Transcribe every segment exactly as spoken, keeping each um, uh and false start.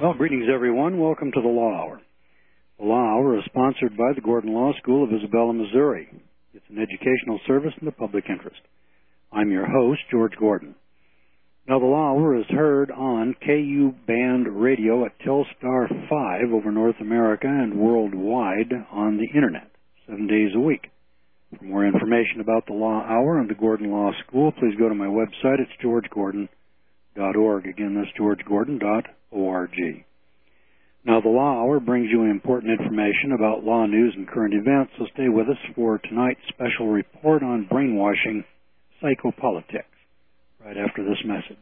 Well, greetings, everyone. Welcome to the Law Hour. The Law Hour is sponsored by the Gordon Law School of Isabella, Missouri. It's an educational service in the public interest. I'm your host, George Gordon. Now, the Law Hour is heard on K U Band Radio at Telstar five over North America and worldwide on the Internet, seven days a week. For more information about the Law Hour and the Gordon Law School, please go to my website. It's george gordon dot org. Again, that's george gordon dot org. Now, the Law Hour brings you important information about law news and current events, so stay with us for tonight's special report on brainwashing psychopolitics, right after this message.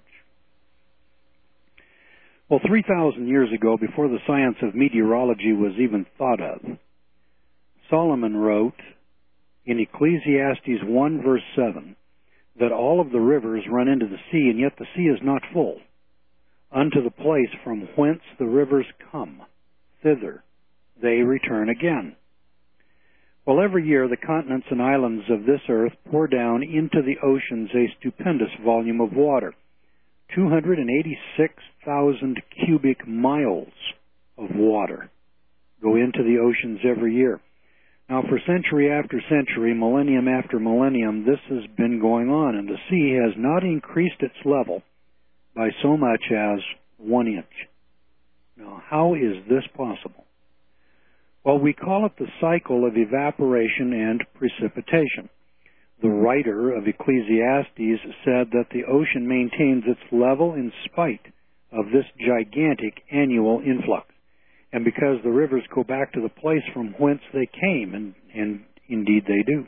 Well, three thousand years ago, before the science of meteorology was even thought of, Solomon wrote in Ecclesiastes one, verse seven, that all of the rivers run into the sea, and yet the sea is not full. Unto the place from whence the rivers come, thither they return again. Well, every year the continents and islands of this earth pour down into the oceans a stupendous volume of water, two hundred eighty-six thousand cubic miles of water go into the oceans every year. Now, for century after century, millennium after millennium, this has been going on, and the sea has not increased its level by so much as one inch. Now, how is this possible? Well, we call it the cycle of evaporation and precipitation. The writer of Ecclesiastes said that the ocean maintains its level in spite of this gigantic annual influx, and because the rivers go back to the place from whence they came, and, and indeed they do.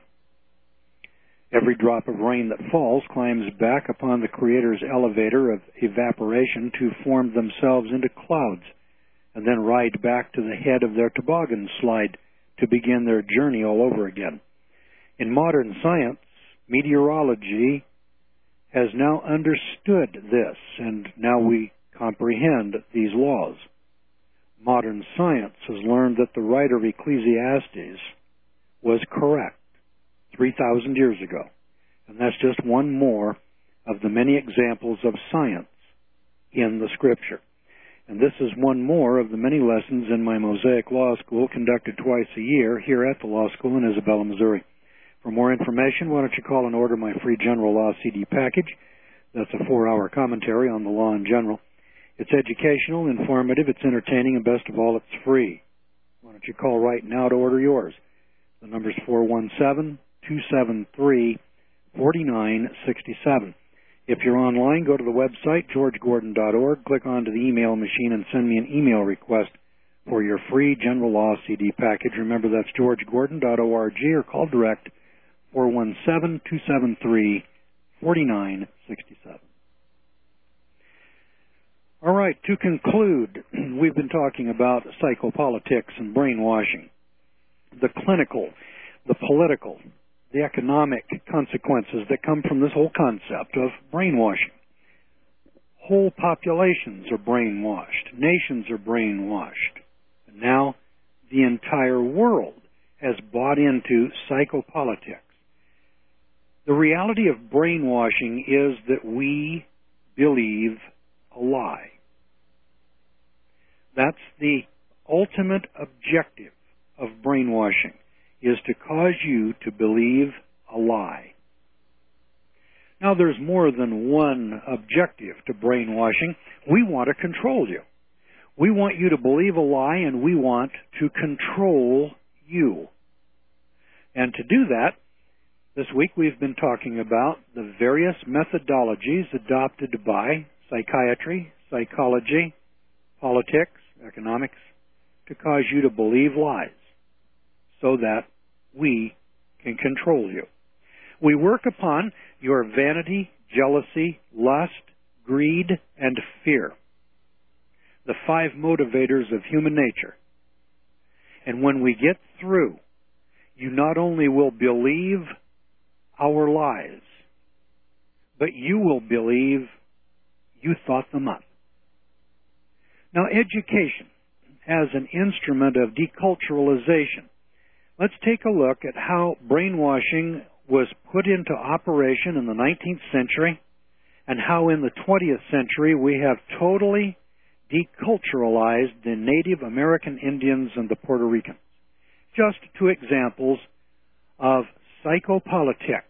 Every drop of rain that falls climbs back upon the Creator's elevator of evaporation to form themselves into clouds, and then ride back to the head of their toboggan slide to begin their journey all over again. In modern science, meteorology has now understood this, and now we comprehend these laws. Modern science has learned that the writer of Ecclesiastes was correct three thousand years ago. And that's just one more of the many examples of science in the Scripture. And this is one more of the many lessons in my Mosaic Law School conducted twice a year here at the Law School in Isabella, Missouri. For more information, why don't you call and order my free General Law C D package. That's a four-hour commentary on the law in general. It's educational, informative, it's entertaining, and best of all, it's free. Why don't you call right now to order yours? The number's four one seven, two seven three, four nine six seven. If you're online, go to the website, george gordon dot org, click onto the email machine, and send me an email request for your free General Law C D package. Remember, that's george gordon dot org, or call direct four one seven, two seven three, four nine six seven. All right, to conclude, we've been talking about psychopolitics and brainwashing, the clinical, the political, the economic consequences that come from this whole concept of brainwashing. Whole populations are brainwashed. Nations are brainwashed. And now the entire world has bought into psychopolitics. The reality of brainwashing is that we believe a lie. That's the ultimate objective of brainwashing, is to cause you to believe a lie. Now, there's more than one objective to brainwashing. We want to control you. We want you to believe a lie, and we want to control you. And to do that, this week we've been talking about the various methodologies adopted by psychiatry, psychology, politics, economics, to cause you to believe lies so that we can control you. We work upon your vanity, jealousy, lust, greed, and fear, the five motivators of human nature. And when we get through, you not only will believe our lies, but you will believe you thought them up. Now, education as an instrument of deculturalization. Let's take a look at how brainwashing was put into operation in the nineteenth century and how in the twentieth century we have totally deculturalized the Native American Indians and the Puerto Ricans. Just two examples of psychopolitics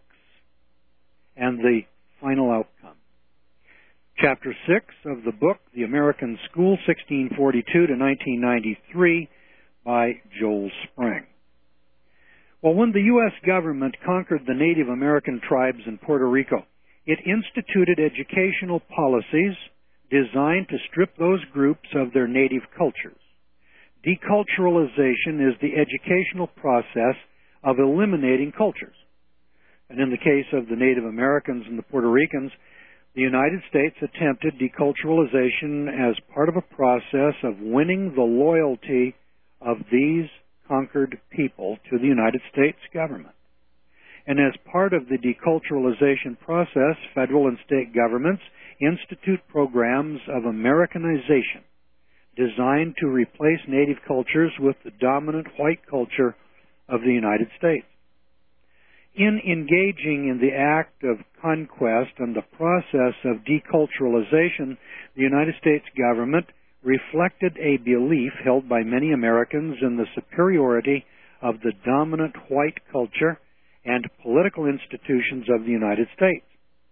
and the final outcome. Chapter six of the book, The American School, sixteen forty-two to nineteen ninety-three, by Joel Spring. Well, when the U S government conquered the Native American tribes in Puerto Rico, it instituted educational policies designed to strip those groups of their native cultures. Deculturalization is the educational process of eliminating cultures. And in the case of the Native Americans and the Puerto Ricans, the United States attempted deculturalization as part of a process of winning the loyalty of these conquered people to the United States government. And as part of the deculturalization process, federal and state governments institute programs of Americanization designed to replace native cultures with the dominant white culture of the United States. In engaging in the act of conquest and the process of deculturalization, the United States government reflected a belief held by many Americans in the superiority of the dominant white culture and political institutions of the United States.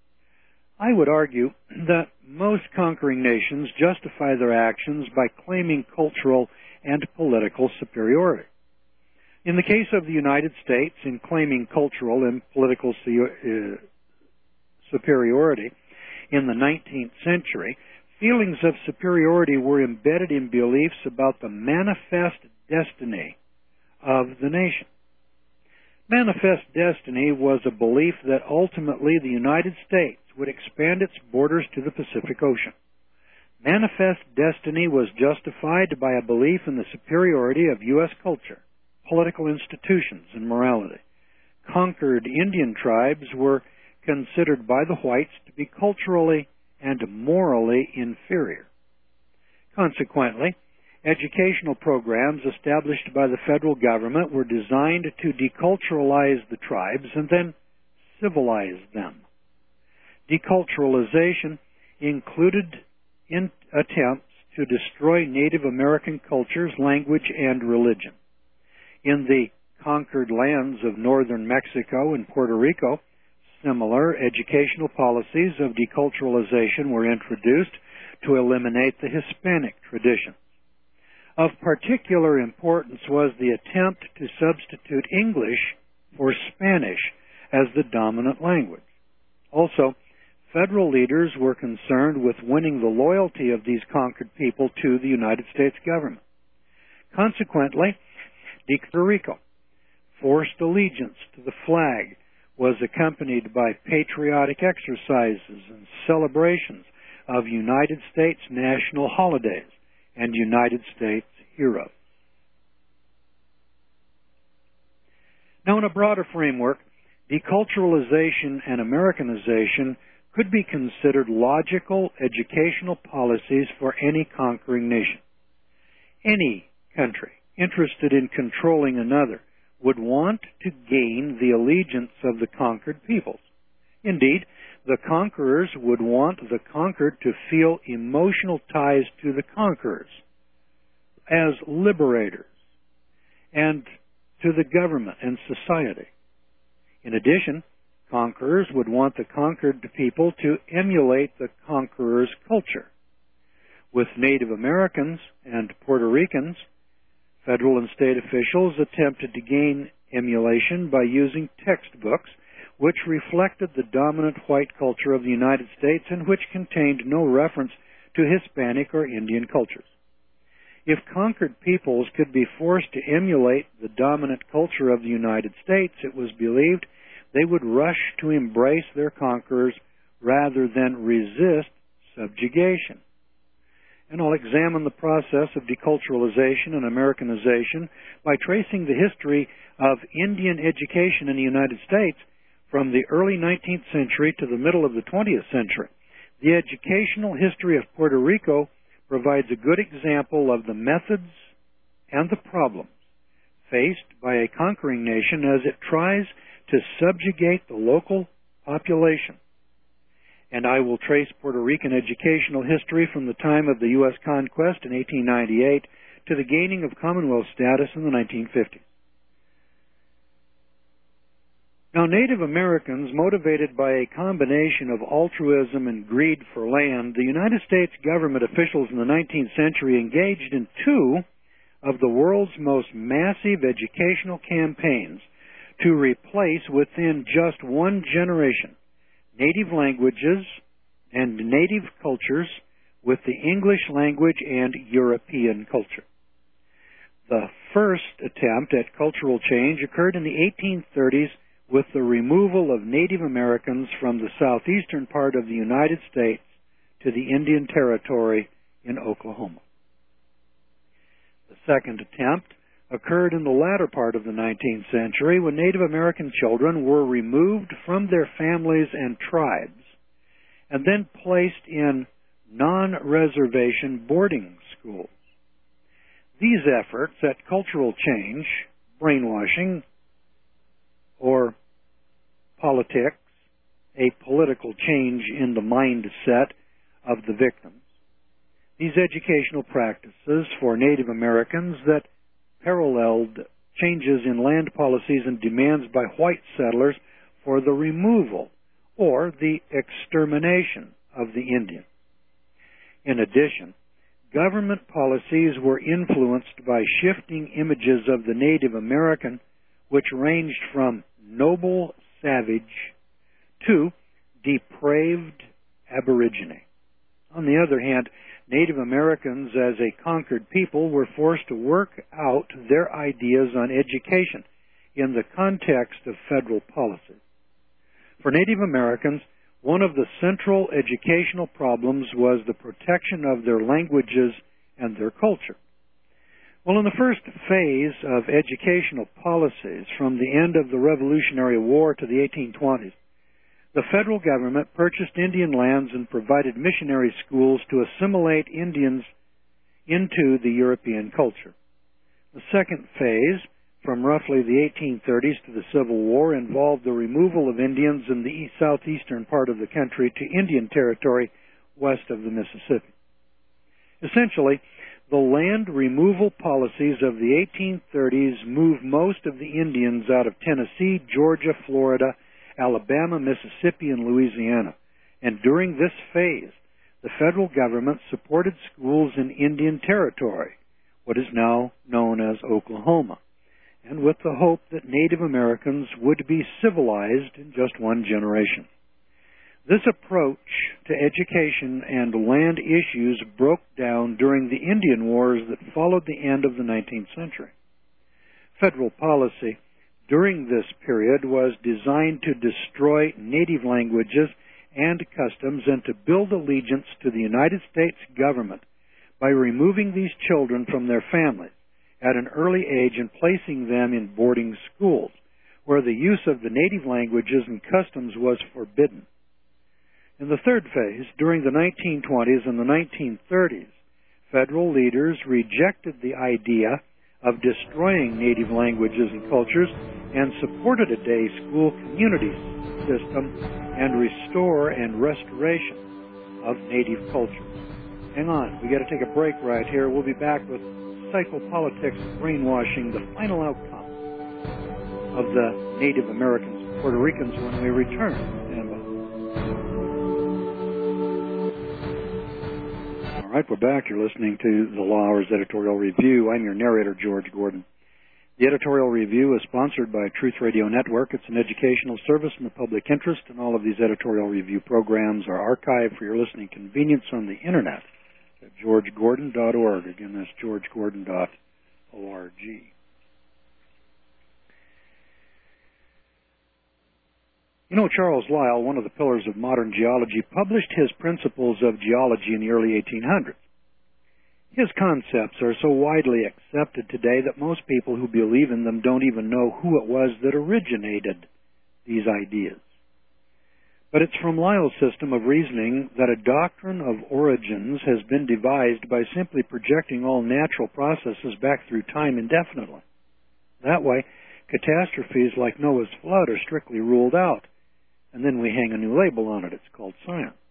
I would argue that most conquering nations justify their actions by claiming cultural and political superiority. In the case of the United States, in claiming cultural and political su- uh, superiority in the nineteenth century, feelings of superiority were embedded in beliefs about the manifest destiny of the nation. Manifest destiny was a belief that ultimately the United States would expand its borders to the Pacific Ocean. Manifest destiny was justified by a belief in the superiority of U S culture, political institutions, and morality. Conquered Indian tribes were considered by the whites to be culturally and morally inferior. Consequently, educational programs established by the federal government were designed to deculturalize the tribes and then civilize them. Deculturalization included in attempts to destroy Native American cultures, language, and religion. In the conquered lands of northern Mexico and Puerto Rico, similar educational policies of deculturalization were introduced to eliminate the Hispanic traditions. Of particular importance was the attempt to substitute English for Spanish as the dominant language. Also, federal leaders were concerned with winning the loyalty of these conquered people to the United States government. Consequently, Puerto Rico forced allegiance to the flag was accompanied by patriotic exercises and celebrations of United States national holidays and United States heroes. Now, in a broader framework, deculturalization and Americanization could be considered logical educational policies for any conquering nation. Any country interested in controlling another would want to gain the allegiance of the conquered peoples. Indeed, the conquerors would want the conquered to feel emotional ties to the conquerors as liberators and to the government and society. In addition, conquerors would want the conquered people to emulate the conqueror's culture. With Native Americans and Puerto Ricans, federal and state officials attempted to gain emulation by using textbooks which reflected the dominant white culture of the United States and which contained no reference to Hispanic or Indian cultures. If conquered peoples could be forced to emulate the dominant culture of the United States, it was believed they would rush to embrace their conquerors rather than resist subjugation. And I'll examine the process of deculturalization and Americanization by tracing the history of Indian education in the United States from the early nineteenth century to the middle of the twentieth century. The educational history of Puerto Rico provides a good example of the methods and the problems faced by a conquering nation as it tries to subjugate the local population and I will trace Puerto Rican educational history from the time of the U S conquest in eighteen ninety-eight to the gaining of Commonwealth status in the nineteen fifties. Now, Native Americans, motivated by a combination of altruism and greed for land, the United States government officials in the nineteenth century engaged in two of the world's most massive educational campaigns to replace within just one generation native languages and native cultures with the English language and European culture. The first attempt at cultural change occurred in the eighteen thirties with the removal of Native Americans from the southeastern part of the United States to the Indian Territory in Oklahoma. The second attempt occurred in the latter part of the nineteenth century when Native American children were removed from their families and tribes and then placed in non-reservation boarding schools. These efforts at cultural change, brainwashing, or politics, a political change in the mindset of the victims. These educational practices for Native Americans that paralleled changes in land policies and demands by white settlers for the removal or the extermination of the Indian. In addition, government policies were influenced by shifting images of the Native American, which ranged from noble savage to depraved aborigine. On the other hand, Native Americans as a conquered people were forced to work out their ideas on education in the context of federal policy. For Native Americans, one of the central educational problems was the protection of their languages and their culture. Well, in the first phase of educational policies from the end of the Revolutionary War to the eighteen twenties, the federal government purchased Indian lands and provided missionary schools to assimilate Indians into the European culture. The second phase, from roughly the eighteen thirties to the Civil War, involved the removal of Indians in the southeastern part of the country to Indian Territory west of the Mississippi. Essentially, the land removal policies of the eighteen thirties moved most of the Indians out of Tennessee, Georgia, Florida, Alabama, Mississippi, and Louisiana. And during this phase, the federal government supported schools in Indian Territory, what is now known as Oklahoma, and with the hope that Native Americans would be civilized in just one generation. This approach to education and land issues broke down during the Indian Wars that followed the end of the nineteenth century. Federal policy during this period was designed to destroy native languages and customs and to build allegiance to the United States government by removing these children from their families at an early age and placing them in boarding schools, where the use of the native languages and customs was forbidden. In the third phase, during the nineteen twenties and the nineteen thirties, federal leaders rejected the idea of destroying native languages and cultures and supported a day school community system and restore and restoration of native culture. Hang on, we got to take a break right here. We'll be back with psychopolitics brainwashing, the final outcome of the Native Americans and Puerto Ricans when we return. Stand by. All right, we're back. You're listening to the Law Hours Editorial Review. I'm your narrator, George Gordon. The editorial review is sponsored by Truth Radio Network. It's an educational service in the public interest, and all of these editorial review programs are archived for your listening convenience on the Internet at george gordon dot org. Again, that's george gordon dot org. You know, Charles Lyell, one of the pillars of modern geology, published his Principles of Geology in the early eighteen hundreds. His concepts are so widely accepted today that most people who believe in them don't even know who it was that originated these ideas. But it's from Lyell's system of reasoning that a doctrine of origins has been devised by simply projecting all natural processes back through time indefinitely. That way, catastrophes like Noah's flood are strictly ruled out, and then we hang a new label on it. It's called science.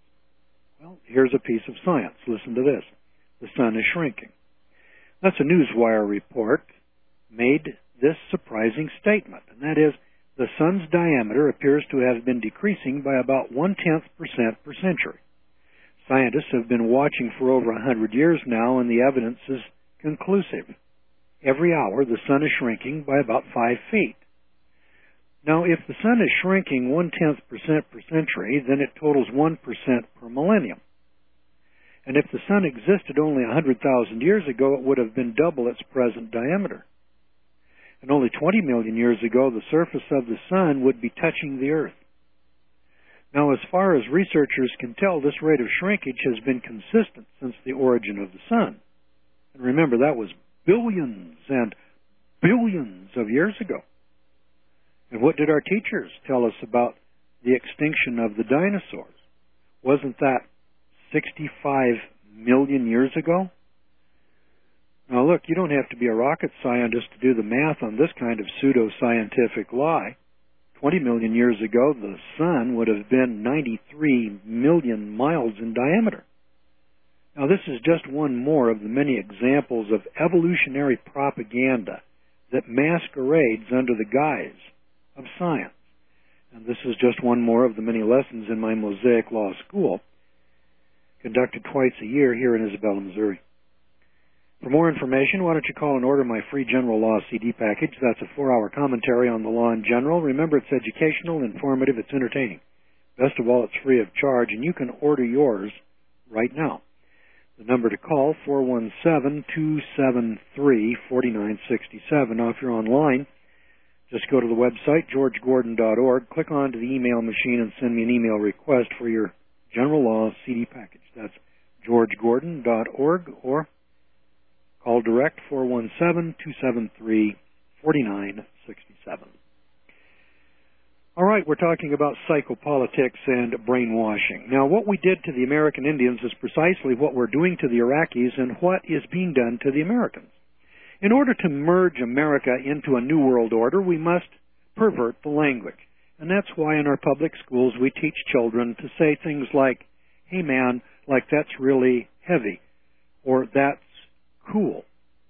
Well, here's a piece of science. Listen to this. The sun is shrinking. That's a Newswire report made this surprising statement, and that is, the sun's diameter appears to have been decreasing by about one-tenth percent per century. Scientists have been watching for over a hundred years now, and the evidence is conclusive. Every hour, the sun is shrinking by about five feet. Now, if the sun is shrinking one-tenth percent per century, then it totals one percent per millennium. And if the sun existed only one hundred thousand years ago, it would have been double its present diameter. And only twenty million years ago, the surface of the sun would be touching the Earth. Now, as far as researchers can tell, this rate of shrinkage has been consistent since the origin of the sun. And remember, that was billions and billions of years ago. And what did our teachers tell us about the extinction of the dinosaurs? Wasn't that sixty-five million years ago? Now look, you don't have to be a rocket scientist to do the math on this kind of pseudo-scientific lie. twenty million years ago, the sun would have been ninety-three million miles in diameter. Now this is just one more of the many examples of evolutionary propaganda that masquerades under the guise of science. And this is just one more of the many lessons in my Mosaic Law School, conducted twice a year here in Isabella, Missouri. For more information, why don't you call and order my free General Law C D package. That's a four-hour commentary on the law in general. Remember, it's educational, informative, it's entertaining. Best of all, it's free of charge, and you can order yours right now. The number to call, four one seven, two seven three, four nine six seven. Now, if you're online, just go to the website, george gordon dot org, click onto the email machine, and send me an email request for your General Law C D package. That's george gordon dot org, or call direct, four one seven, two seven three, four nine six seven. All right, we're talking about psychopolitics and brainwashing. Now, what we did to the American Indians is precisely what we're doing to the Iraqis and what is being done to the Americans. In order to merge America into a new world order, we must pervert the language. And that's why in our public schools we teach children to say things like, hey man, like that's really heavy, or that's cool.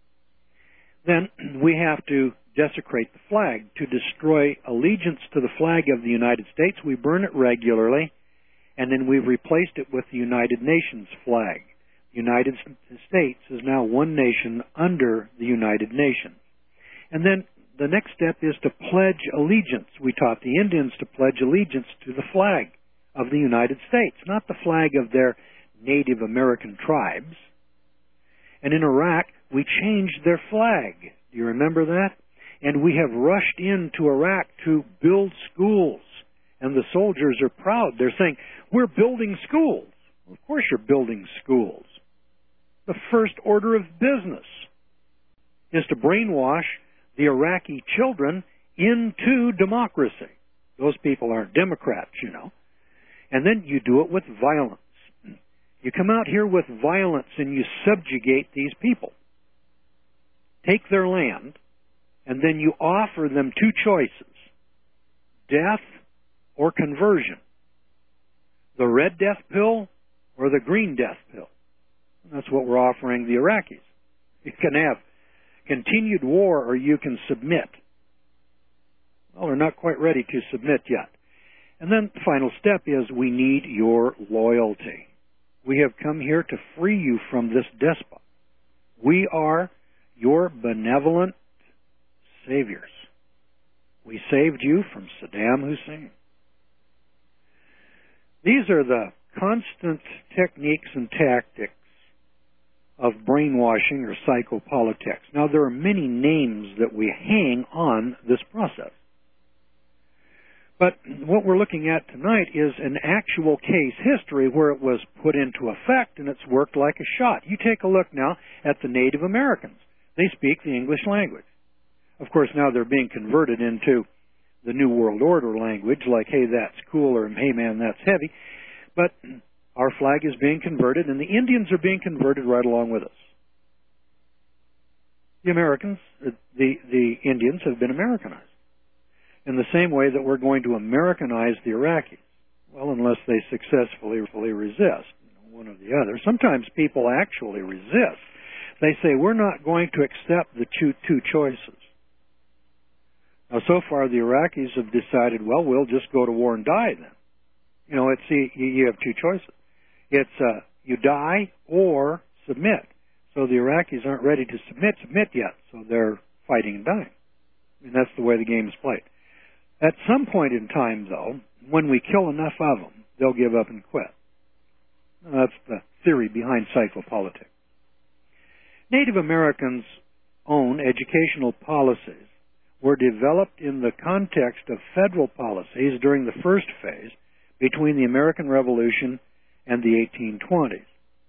Then we have to desecrate the flag. To destroy allegiance to the flag of the United States, we burn it regularly, and then we've replaced it with the United Nations flag. The United States is now one nation under the United Nations. And then the next step is to pledge allegiance. We taught the Indians to pledge allegiance to the flag of the United States, not the flag of their Native American tribes. And in Iraq, we changed their flag. Do you remember that? And we have rushed into Iraq to build schools. And the soldiers are proud. They're saying, we're building schools. Well, of course you're building schools. The first order of business is to brainwash the Iraqi children into democracy. Those people aren't Democrats, you know. And then you do it with violence. You come out here with violence and you subjugate these people. Take their land, and then you offer them two choices, death or conversion, the red death pill or the green death pill. And that's what we're offering the Iraqis. You can have continued war or you can submit. Well, they're not quite ready to submit yet. And then the final step is we need your loyalty. We have come here to free you from this despot. We are your benevolent saviors. We saved you from Saddam Hussein. These are the constant techniques and tactics of brainwashing or psychopolitics. Now, there are many names that we hang on this process. But what we're looking at tonight is an actual case history where it was put into effect and it's worked like a shot. You take a look now at the Native Americans. They speak the English language. Of course, now they're being converted into the New World Order language, like, hey, that's cool, or hey, man, that's heavy. But our flag is being converted, and the Indians are being converted right along with us. The Americans, the, the Indians have been Americanized in the same way that we're going to Americanize the Iraqis. Well, unless they successfully resist. one or the other. Sometimes people actually resist. They say, we're not going to accept the two, two choices. Now, so far, the Iraqis have decided, well, we'll just go to war and die then. You know, it's you have two choices. It's uh, you die or submit. So the Iraqis aren't ready to submit, submit yet, so they're fighting and dying. And that's the way the game is played. At some point in time, though, when we kill enough of them, they'll give up and quit. That's the theory behind psychopolitics. Native Americans' own educational policies were developed in the context of federal policies during the first phase between the American Revolution and the eighteen twenties.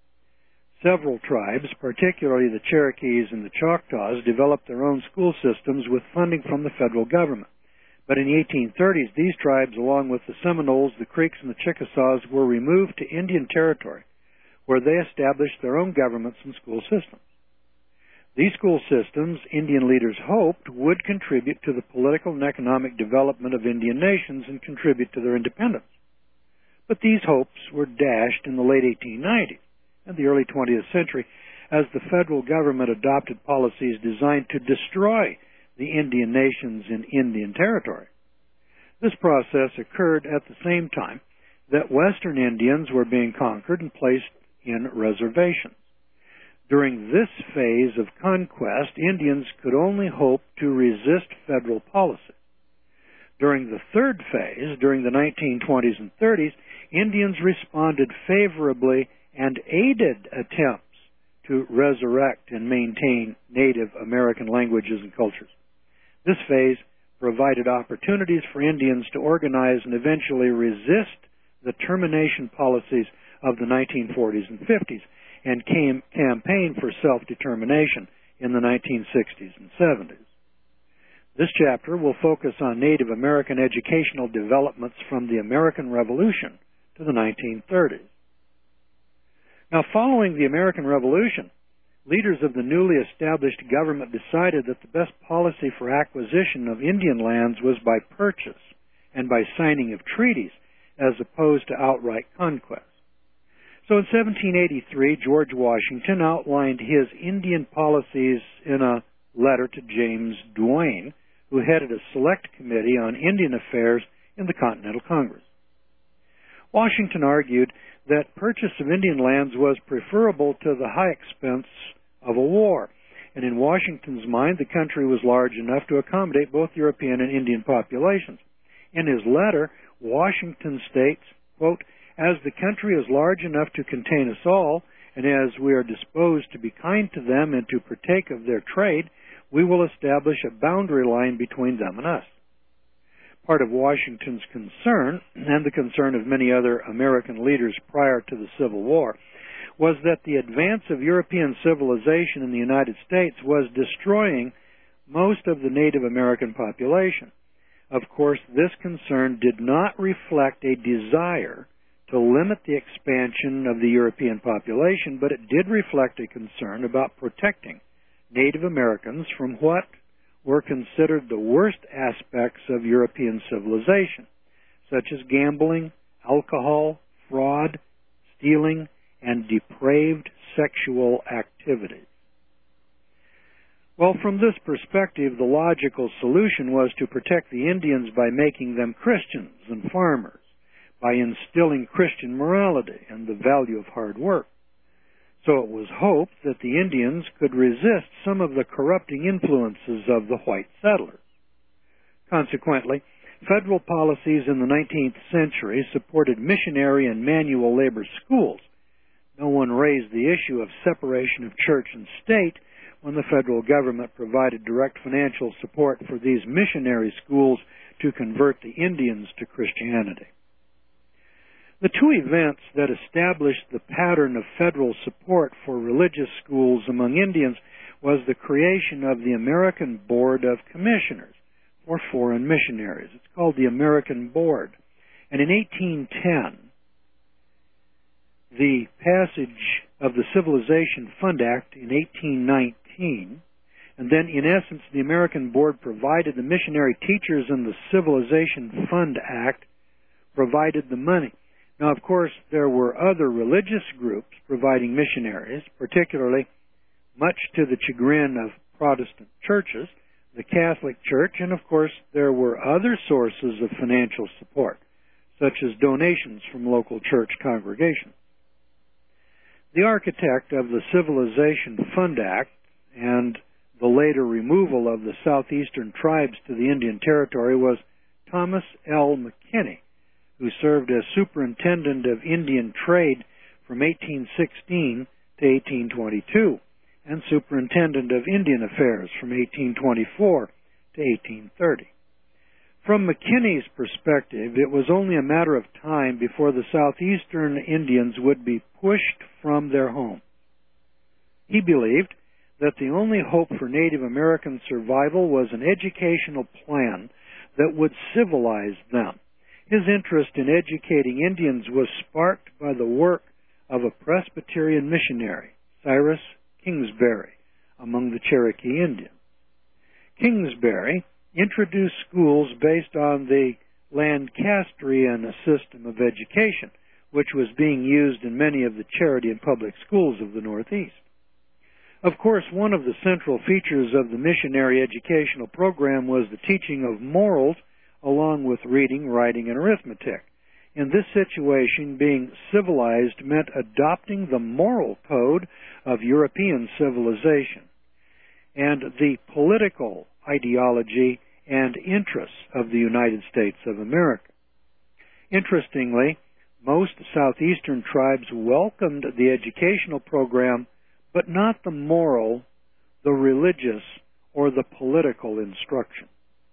Several tribes, particularly the Cherokees and the Choctaws, developed their own school systems with funding from the federal government. But in the eighteen thirties, these tribes, along with the Seminoles, the Creeks, and the Chickasaws, were removed to Indian Territory, where they established their own governments and school systems. These school systems, Indian leaders hoped, would contribute to the political and economic development of Indian nations and contribute to their independence. But these hopes were dashed in the late eighteen nineties and the early twentieth century as the federal government adopted policies designed to destroy the Indian nations in Indian Territory. This process occurred at the same time that Western Indians were being conquered and placed in reservations. During this phase of conquest, Indians could only hope to resist federal policy. During the third phase, during the nineteen twenties and thirties, Indians responded favorably and aided attempts to resurrect and maintain Native American languages and cultures. This phase provided opportunities for Indians to organize and eventually resist the termination policies of the nineteen forties and fifties and came, campaign for self-determination in the nineteen sixties and seventies. This chapter will focus on Native American educational developments from the American Revolution to the nineteen thirties. Now, following the American Revolution, leaders of the newly established government decided that the best policy for acquisition of Indian lands was by purchase and by signing of treaties as opposed to outright conquest. So in seventeen eighty-three, George Washington outlined his Indian policies in a letter to James Duane, who headed a select committee on Indian affairs in the Continental Congress. Washington argued that purchase of Indian lands was preferable to the high expense of a war, and in Washington's mind, the country was large enough to accommodate both European and Indian populations. In his letter, Washington states, quote, "As the country is large enough to contain us all, and as we are disposed to be kind to them and to partake of their trade, we will establish a boundary line between them and us." Part of Washington's concern, and the concern of many other American leaders prior to the Civil War, was that the advance of European civilization in the United States was destroying most of the Native American population. Of course, this concern did not reflect a desire to limit the expansion of the European population, but it did reflect a concern about protecting Native Americans from what were considered the worst aspects of European civilization, such as gambling, alcohol, fraud, stealing, and depraved sexual activities. Well, from this perspective, the logical solution was to protect the Indians by making them Christians and farmers, by instilling Christian morality and the value of hard work. So it was hoped that the Indians could resist some of the corrupting influences of the white settlers. Consequently, federal policies in the nineteenth century supported missionary and manual labor schools. No one raised the issue of separation of church and state when the federal government provided direct financial support for these missionary schools to convert the Indians to Christianity. The two events that established the pattern of federal support for religious schools among Indians was the creation of the American Board of Commissioners for Foreign Missionaries. It's called the American Board. And in eighteen ten, the passage of the Civilization Fund Act in eighteen nineteen, and then in essence the American Board provided the missionary teachers, and the Civilization Fund Act provided the money. Now, of course, there were other religious groups providing missionaries, particularly, much to the chagrin of Protestant churches, the Catholic Church, and of course there were other sources of financial support, such as donations from local church congregations. The architect of the Civilization Fund Act and the later removal of the southeastern tribes to the Indian Territory was Thomas L. McKinney, who served as Superintendent of Indian Trade from eighteen sixteen to eighteen twenty-two, and Superintendent of Indian Affairs from eighteen twenty-four to eighteen thirty. From McKinney's perspective, it was only a matter of time before the southeastern Indians would be pushed from their home. He believed that the only hope for Native American survival was an educational plan that would civilize them. His interest in educating Indians was sparked by the work of a Presbyterian missionary, Cyrus Kingsbury, among the Cherokee Indians. Kingsbury introduced schools based on the Lancastrian system of education, which was being used in many of the charity and public schools of the Northeast. Of course, one of the central features of the missionary educational program was the teaching of morals along with reading, writing, and arithmetic. In this situation, being civilized meant adopting the moral code of European civilization and the political ideology and interests of the United States of America. Interestingly, most southeastern tribes welcomed the educational program, but not the moral, the religious, or the political instruction.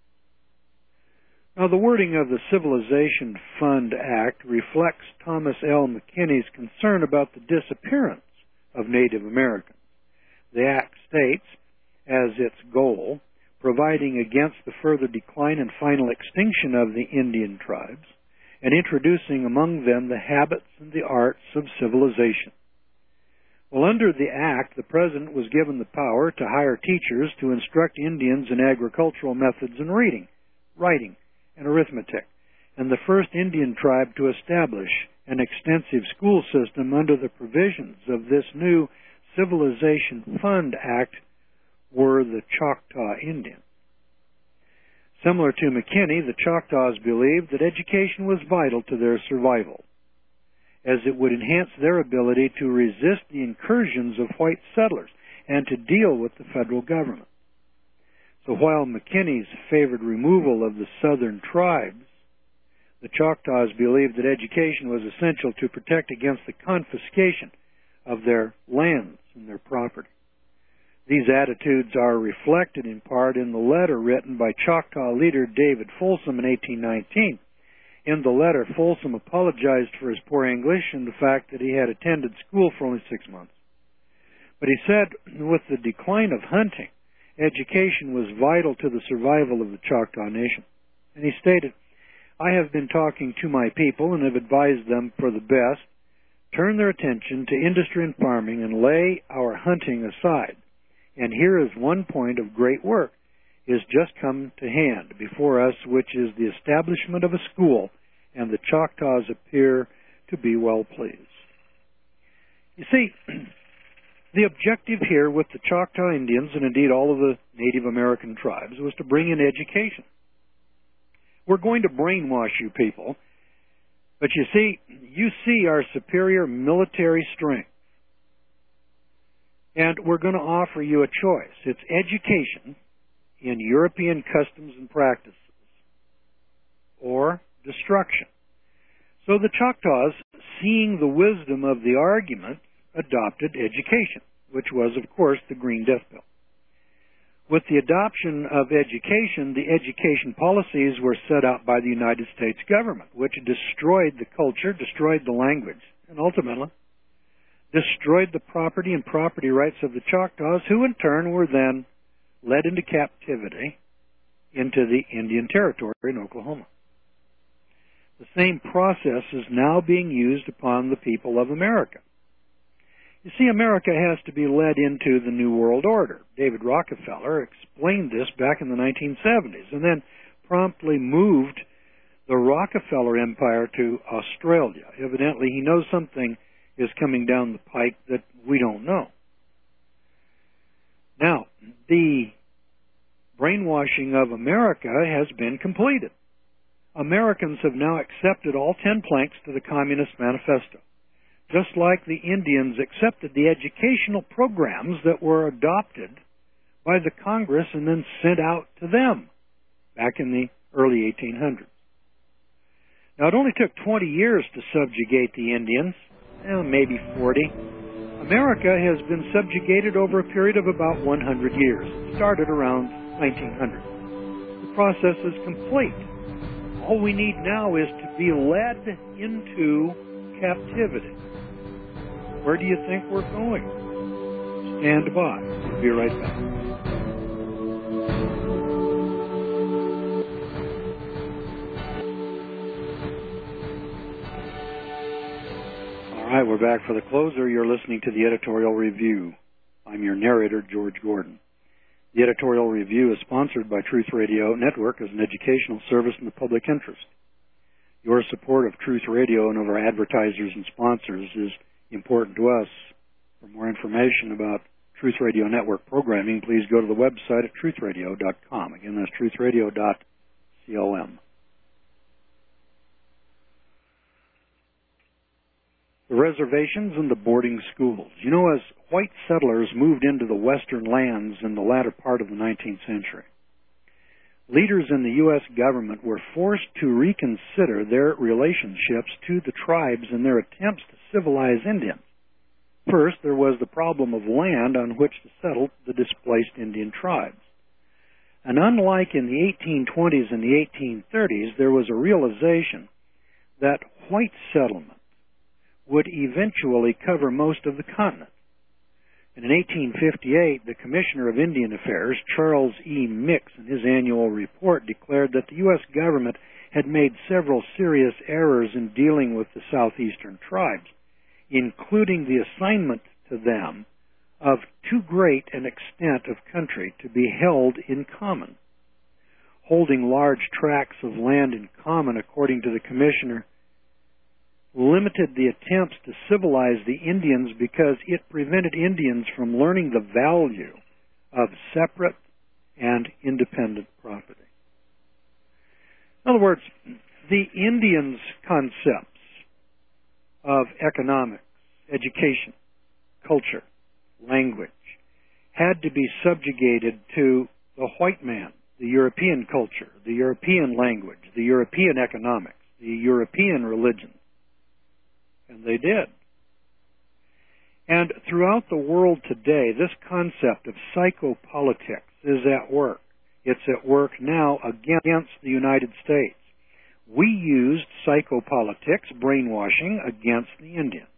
Now, the wording of the Civilization Fund Act reflects Thomas L. McKinney's concern about the disappearance of Native Americans. The Act states, as its goal, providing against the further decline and final extinction of the Indian tribes, and introducing among them the habits and the arts of civilization. Well, under the Act, the President was given the power to hire teachers to instruct Indians in agricultural methods and reading, writing, and arithmetic, and the first Indian tribe to establish an extensive school system under the provisions of this new Civilization Fund Act were the Choctaw Indians. Similar to McKinney, the Choctaws believed that education was vital to their survival, as it would enhance their ability to resist the incursions of white settlers and to deal with the federal government. So while McKinney's favored removal of the southern tribes, the Choctaws believed that education was essential to protect against the confiscation of their lands and their property. These attitudes are reflected in part in the letter written by Choctaw leader David Folsom in eighteen nineteen. In the letter, Folsom apologized for his poor English and the fact that he had attended school for only six months. But he said, with the decline of hunting, education was vital to the survival of the Choctaw Nation. And he stated, I have been talking to my people and have advised them for the best, turn their attention to industry and farming and lay our hunting aside. And here is one point of great work is just come to hand before us, which is the establishment of a school, and the Choctaws appear to be well pleased. You see, the objective here with the Choctaw Indians, and indeed all of the Native American tribes, was to bring in education. We're going to brainwash you people, but you see, you see our superior military strength. And we're going to offer you a choice. It's education in European customs and practices, or destruction. So the Choctaws, seeing the wisdom of the argument, adopted education, which was, of course, the Green Death Bill. With the adoption of education, the education policies were set out by the United States government, which destroyed the culture, destroyed the language, and ultimately destroyed the property and property rights of the Choctaws, who in turn were then led into captivity into the Indian Territory in Oklahoma. The same process is now being used upon the people of America. You see, America has to be led into the New World Order. David Rockefeller explained this back in the nineteen seventies and then promptly moved the Rockefeller Empire to Australia. Evidently, he knows something is coming down the pike that we don't know. Now, the brainwashing of America has been completed. Americans have now accepted all ten planks to the Communist Manifesto, just like the Indians accepted the educational programs that were adopted by the Congress and then sent out to them back in the early eighteen hundreds. Now, it only took twenty years to subjugate the Indians, eh, maybe forty. America has been subjugated over a period of about one hundred years. It started around nineteen hundred. The process is complete. All we need now is to be led into captivity. Where do you think we're going? Stand by. We'll be right back. All right, we're back for the closer. You're listening to the Editorial Review. I'm your narrator, George Gordon. The Editorial Review is sponsored by Truth Radio Network as an educational service in the public interest. Your support of Truth Radio and of our advertisers and sponsors is important to us. For more information about Truth Radio Network programming, please go to the website at truth radio dot com. Again, that's truth radio dot com. The reservations and the boarding schools. You know, as white settlers moved into the western lands in the latter part of the nineteenth century, leaders in the U S government were forced to reconsider their relationships to the tribes in their attempts to civilize Indians. First, there was the problem of land on which to settle the displaced Indian tribes. And unlike in the eighteen twenties and the eighteen thirties, there was a realization that white settlement would eventually cover most of the continent. And in eighteen fifty-eight, the Commissioner of Indian Affairs, Charles E. Mix, in his annual report declared that the U S government had made several serious errors in dealing with the southeastern tribes, including the assignment to them of too great an extent of country to be held in common. Holding large tracts of land in common, according to the Commissioner, limited the attempts to civilize the Indians because it prevented Indians from learning the value of separate and independent property. In other words, the Indians' concepts of economics, education, culture, language had to be subjugated to the white man, the European culture, the European language, the European economics, the European religion. And they did. And throughout the world today, this concept of psychopolitics is at work. It's at work now against the United States. We used psychopolitics, brainwashing, against the Indians.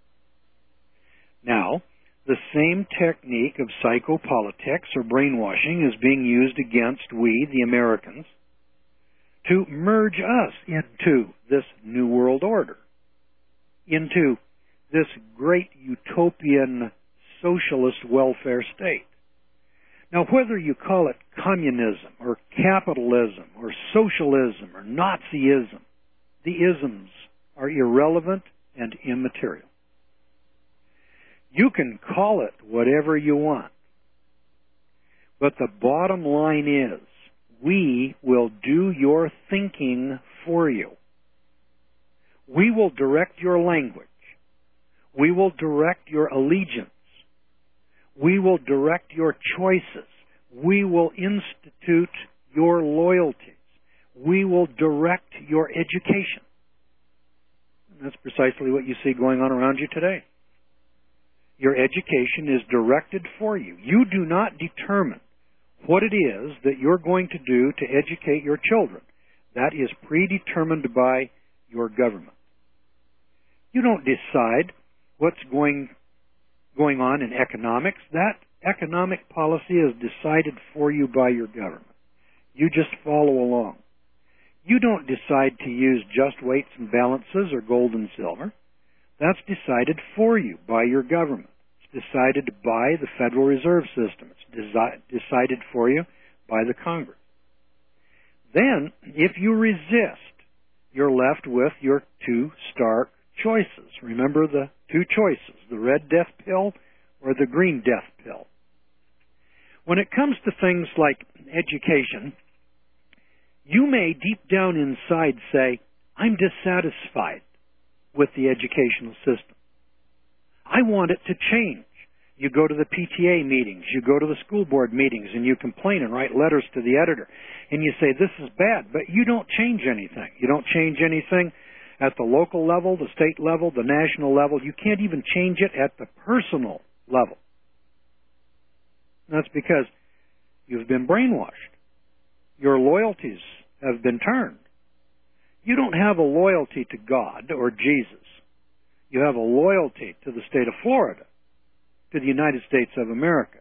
Now, the same technique of psychopolitics or brainwashing is being used against we, the Americans, to merge us into this New World Order, into this great utopian socialist welfare state. Now, whether you call it communism or capitalism or socialism or Nazism, the isms are irrelevant and immaterial. You can call it whatever you want, but the bottom line is we will do your thinking for you. We will direct your language. We will direct your allegiance. We will direct your choices. We will institute your loyalties. We will direct your education. And that's precisely what you see going on around you today. Your education is directed for you. You do not determine what it is that you're going to do to educate your children. That is predetermined by your government. You don't decide what's going going on in economics. That economic policy is decided for you by your government. You just follow along. You don't decide to use just weights and balances or gold and silver. That's decided for you by your government. It's decided by the Federal Reserve System. It's desi- decided for you by the Congress. Then, if you resist you're left with your two stark choices. Remember the two choices, the red death pill or the green death pill. When it comes to things like education, you may deep down inside say, I'm dissatisfied with the educational system. I want it to change. You go to the P T A meetings, you go to the school board meetings, and you complain and write letters to the editor. And you say, this is bad, but you don't change anything. You don't change anything at the local level, the state level, the national level. You can't even change it at the personal level. That's because you've been brainwashed. Your loyalties have been turned. You don't have a loyalty to God or Jesus. You have a loyalty to the state of Florida, to the United States of America.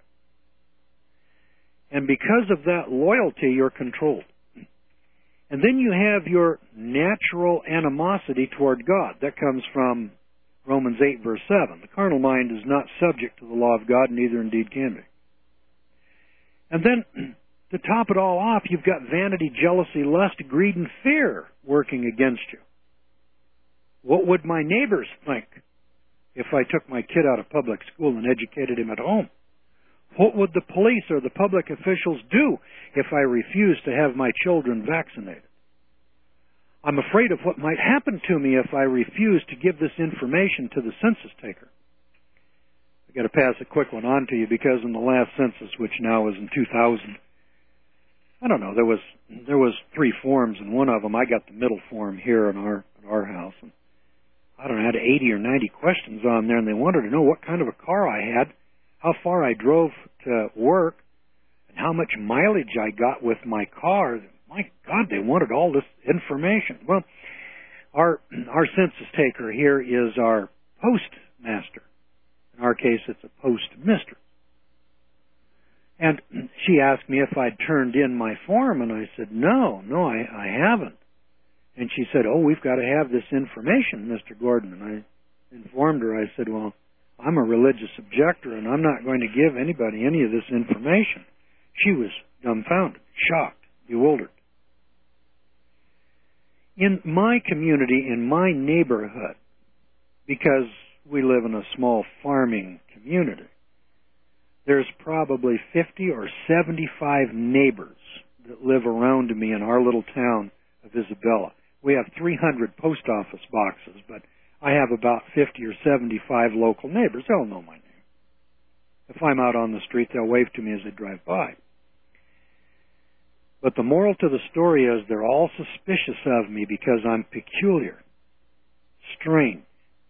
And because of that loyalty, you're controlled. And then you have your natural animosity toward God. That comes from Romans eight, verse seven. The carnal mind is not subject to the law of God, neither indeed can be. And then, to top it all off, you've got vanity, jealousy, lust, greed, and fear working against you. What would my neighbors think if I took my kid out of public school and educated him at home? What would the police or the public officials do if I refused to have my children vaccinated? I'm afraid of what might happen to me if I refuse to give this information to the census taker. I've got to pass a quick one on to you because in the last census, which now is in two thousand, I don't know, there was there was three forms, and one of them, I got the middle form here in our in our house, and I don't know, I had eighty or ninety questions on there, and they wanted to know what kind of a car I had, how far I drove to work, and how much mileage I got with my car. My God, they wanted all this information. Well, our our census taker here is our postmaster. In our case, it's a postmistress. And she asked me if I'd turned in my form, and I said, no, no, I, I haven't. And she said, oh, we've got to have this information, Mister Gordon. And I informed her, I said, well, I'm a religious objector, and I'm not going to give anybody any of this information. She was dumbfounded, shocked, bewildered. In my community, in my neighborhood, because we live in a small farming community, there's probably fifty or seventy-five neighbors that live around me in our little town of Isabella. We have three hundred post office boxes, but I have about fifty or seventy-five local neighbors. They'll know my name. If I'm out on the street, they'll wave to me as they drive by. But the moral to the story is they're all suspicious of me because I'm peculiar, strange.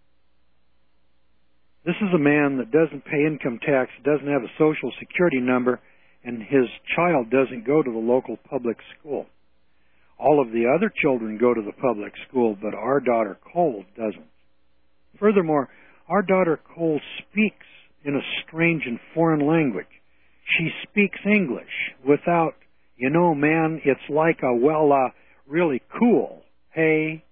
This is a man that doesn't pay income tax, doesn't have a social security number, and his child doesn't go to the local public school. All of the other children go to the public school, but our daughter Cole doesn't. Furthermore, our daughter Cole speaks in a strange and foreign language. She speaks English without, you know, man, it's like a, well, uh, really cool. Hey,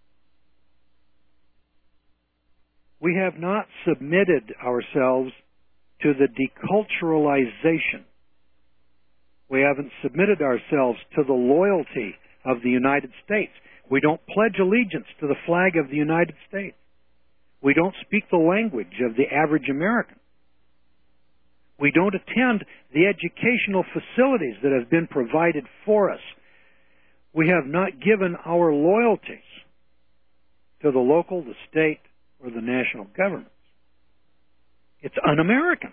we have not submitted ourselves to the deculturalization. We haven't submitted ourselves to the loyalty of the United States. We don't pledge allegiance to the flag of the United States. We don't speak the language of the average American. We don't attend the educational facilities that have been provided for us. We have not given our loyalties to the local, the state, or the national governments. It's un-American.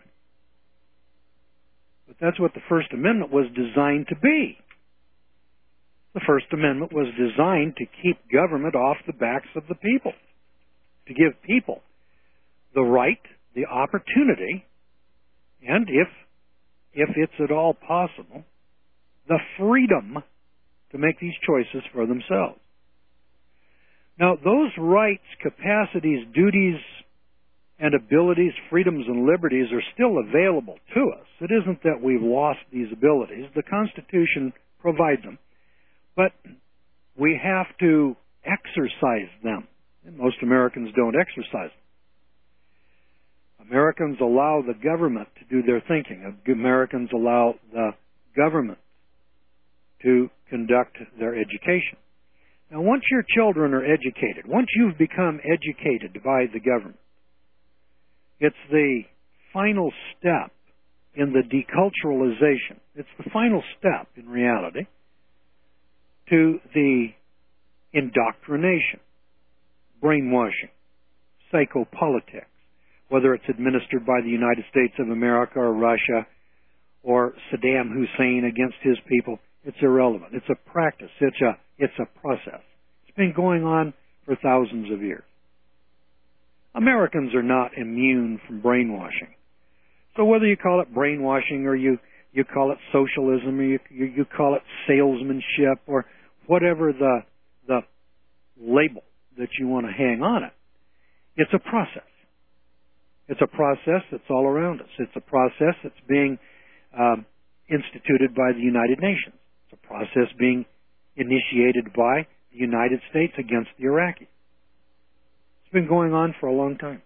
But that's what the First Amendment was designed to be. The First Amendment was designed to keep government off the backs of the people, to give people the right, the opportunity, and if, if it's at all possible, the freedom to make these choices for themselves. Now, those rights, capacities, duties, and abilities, freedoms, and liberties are still available to us. It isn't that we've lost these abilities. The Constitution provides them. But we have to exercise them. And most Americans don't exercise them. Americans allow the government to do their thinking. Americans allow the government to conduct their education. Now, once your children are educated, once you've become educated by the government, it's the final step in the deculturalization. It's the final step, in reality, to the indoctrination, brainwashing, psychopolitics, whether it's administered by the United States of America or Russia or Saddam Hussein against his people. It's irrelevant. It's a practice. It's a, it's a process. It's been going on for thousands of years. Americans are not immune from brainwashing. So whether you call it brainwashing or you, you call it socialism or you, you, you call it salesmanship or whatever the, the label that you want to hang on it, it's a process. It's a process that's all around us. It's a process that's being um, instituted by the United Nations. It's a process being initiated by the United States against the Iraqis. It's been going on for a long time.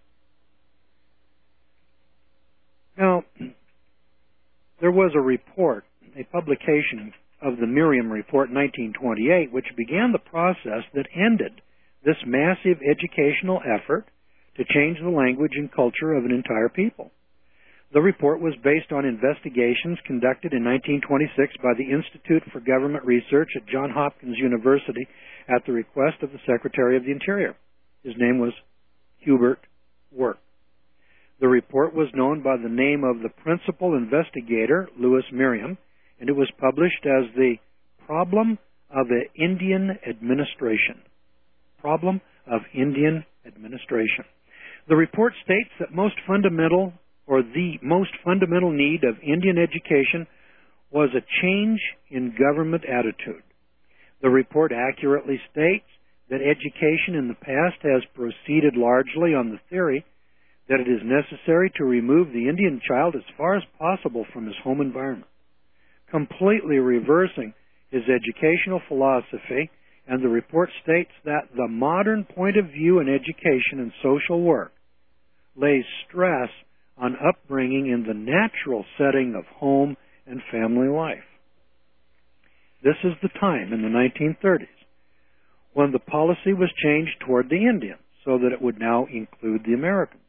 Now, there was a report, a publication of the Miriam Report in nineteen twenty-eight, which began the process that ended this massive educational effort to change the language and culture of an entire people. The report was based on investigations conducted in nineteen twenty-six by the Institute for Government Research at Johns Hopkins University at the request of the Secretary of the Interior. His name was Hubert Work. The report was known by the name of the principal investigator, Louis Merriam, and it was published as the Problem of Indian Administration. Problem of Indian Administration. The report states that most fundamental, or the most fundamental need of Indian education was a change in government attitude. The report accurately states that education in the past has proceeded largely on the theory that it is necessary to remove the Indian child as far as possible from his home environment, completely reversing his educational philosophy, and the report states that the modern point of view in education and social work lays stress on upbringing in the natural setting of home and family life. This is the time in the nineteen thirties when the policy was changed toward the Indians so that it would now include the Americans.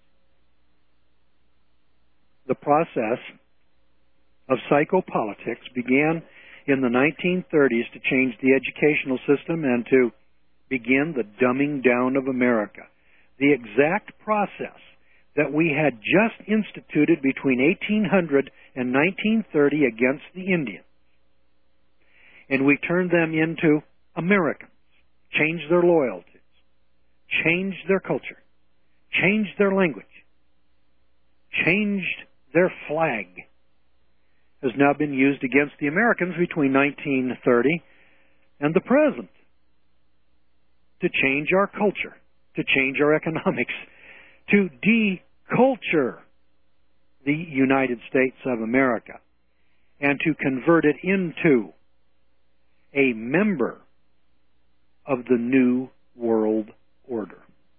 The process of psychopolitics began in the nineteen thirties to change the educational system and to begin the dumbing down of America. The exact process that we had just instituted between eighteen hundred and nineteen thirty against the Indians. And we turned them into Americans, changed their loyalties, changed their culture, changed their language, changed their flag, has now been used against the Americans between nineteen thirty and the present to change our culture, to change our economics, to deculture the United States of America, and to convert it into a member of the New World Order.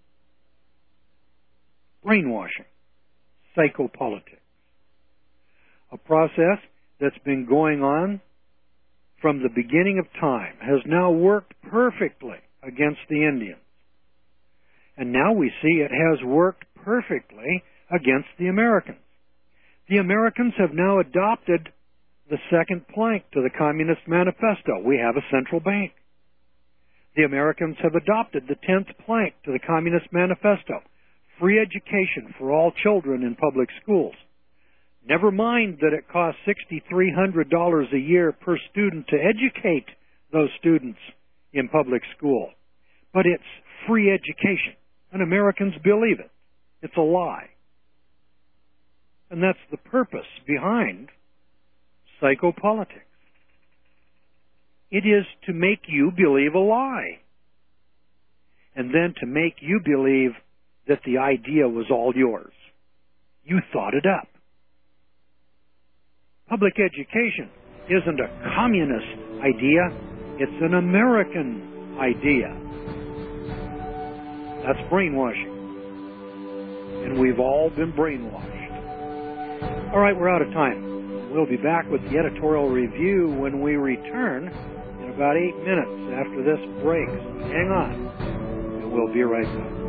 Brainwashing, psychopolitics, a process that's been going on from the beginning of time, has now worked perfectly against the Indians. And now we see it has worked perfectly against the Americans. The Americans have now adopted the second plank to the Communist Manifesto. We have a central bank. The Americans have adopted the tenth plank to the Communist Manifesto. Free education for all children in public schools. Never mind that it costs six thousand three hundred dollars a year per student to educate those students in public school. But it's free education. And Americans believe it. It's a lie. And that's the purpose behind psychopolitics. It is to make you believe a lie. And then to make you believe that the idea was all yours. You thought it up. Public education isn't a communist idea. It's an American idea. That's brainwashing. And we've all been brainwashed. All right, we're out of time. We'll be back with the editorial review when we return in about eight minutes after this break. Hang on, and we'll be right back.